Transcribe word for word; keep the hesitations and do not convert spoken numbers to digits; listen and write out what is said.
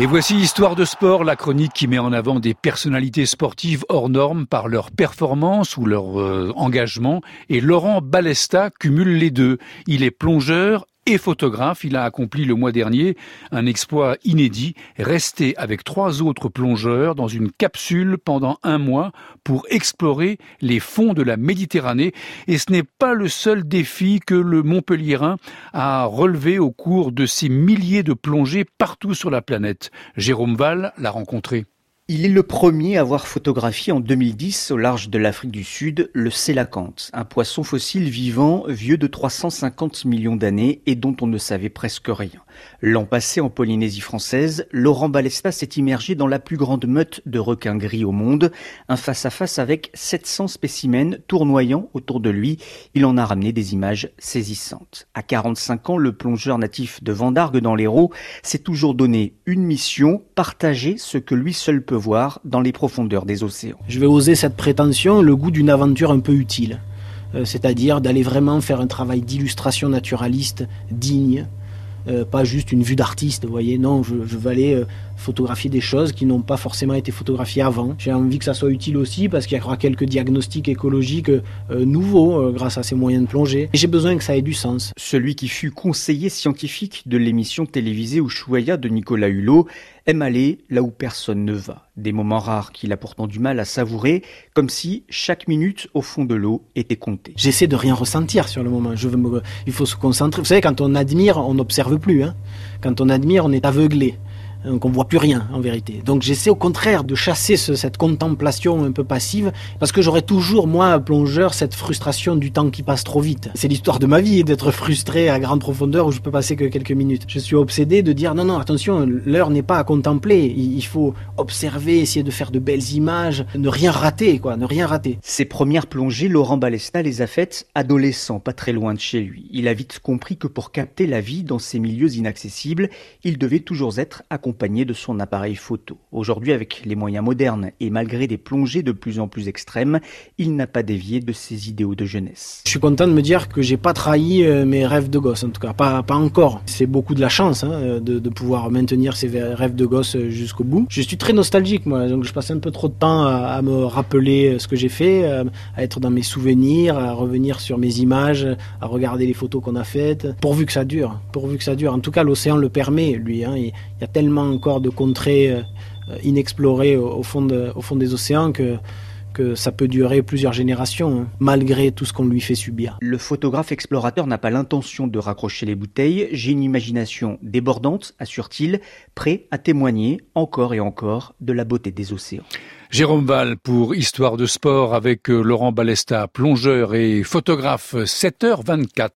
Et voici Histoire de sport, la chronique qui met en avant des personnalités sportives hors normes par leur performance ou leur euh, engagement. Et Laurent Balesta cumule les deux. Il est plongeur et photographe. Il a accompli le mois dernier un exploit inédit, rester avec trois autres plongeurs dans une capsule pendant un mois pour explorer les fonds de la Méditerranée. Et ce n'est pas le seul défi que le Montpelliérain a relevé au cours de ces milliers de plongées partout sur la planète. Jérôme Val l'a rencontré. Il est le premier à avoir photographié en deux mille dix au large de l'Afrique du Sud le sélacanthe, un poisson fossile vivant vieux de trois cent cinquante millions d'années et dont on ne savait presque rien. L'an passé en Polynésie française, Laurent Balesta s'est immergé dans la plus grande meute de requins gris au monde, un face-à-face avec sept cents spécimens tournoyant autour de lui. Il en a ramené des images saisissantes. À quarante-cinq ans, le plongeur natif de Vendargue dans l'Hérault s'est toujours donné une mission, partager ce que lui seul peut voir dans les profondeurs des océans. Je vais oser cette prétention, le goût d'une aventure un peu utile, euh, c'est-à-dire d'aller vraiment faire un travail d'illustration naturaliste digne, euh, pas juste une vue d'artiste, vous voyez, non, je, je veux aller euh, photographier des choses qui n'ont pas forcément été photographiées avant. J'ai envie que ça soit utile aussi parce qu'il y aura quelques diagnostics écologiques euh, nouveaux euh, grâce à ces moyens de plongée. Et j'ai besoin que ça ait du sens. Celui qui fut conseiller scientifique de l'émission télévisée Ushuaïa de Nicolas Hulot aime aller là où personne ne va. Des moments rares qu'il a pourtant du mal à savourer, comme si chaque minute au fond de l'eau était comptée. J'essaie de rien ressentir sur le moment. Je veux me... Il faut se concentrer. Vous savez, quand on admire, on n'observe plus. Hein. Quand on admire, on est aveuglé. Donc on voit plus rien en vérité. Donc j'essaie au contraire de chasser ce, cette contemplation un peu passive, parce que j'aurais toujours, moi, plongeur, cette frustration du temps qui passe trop vite. C'est l'histoire de ma vie, d'être frustré à grande profondeur où je peux passer que quelques minutes. Je suis obsédé de dire non, non, attention, l'heure n'est pas à contempler. Il faut observer, essayer de faire de belles images, ne rien rater, quoi, ne rien rater. Ses premières plongées, Laurent Balesta les a faites adolescent, pas très loin de chez lui. Il a vite compris que pour capter la vie dans ces milieux inaccessibles, il devait toujours être accompagné de son appareil photo. Aujourd'hui, avec les moyens modernes et malgré des plongées de plus en plus extrêmes, il n'a pas dévié de ses idéaux de jeunesse. Je suis content de me dire que j'ai pas trahi mes rêves de gosse, en tout cas, pas, pas encore. C'est beaucoup de la chance hein, de, de pouvoir maintenir ces rêves de gosse jusqu'au bout. Je suis très nostalgique, moi, donc je passe un peu trop de temps à, à me rappeler ce que j'ai fait, à être dans mes souvenirs, à revenir sur mes images, à regarder les photos qu'on a faites, pourvu que ça dure, pourvu que ça dure. En tout cas, l'océan le permet, lui. Hein, il y a tellement encore de contrées euh, inexplorées au, au, fond de, au fond des océans que, que ça peut durer plusieurs générations, hein, malgré tout ce qu'on lui fait subir. Le photographe explorateur n'a pas l'intention de raccrocher les bouteilles. J'ai une imagination débordante, assure-t-il, prêt à témoigner encore et encore de la beauté des océans. Jérôme Val pour Histoire de sport avec Laurent Balesta, plongeur et photographe, sept heures vingt-quatre.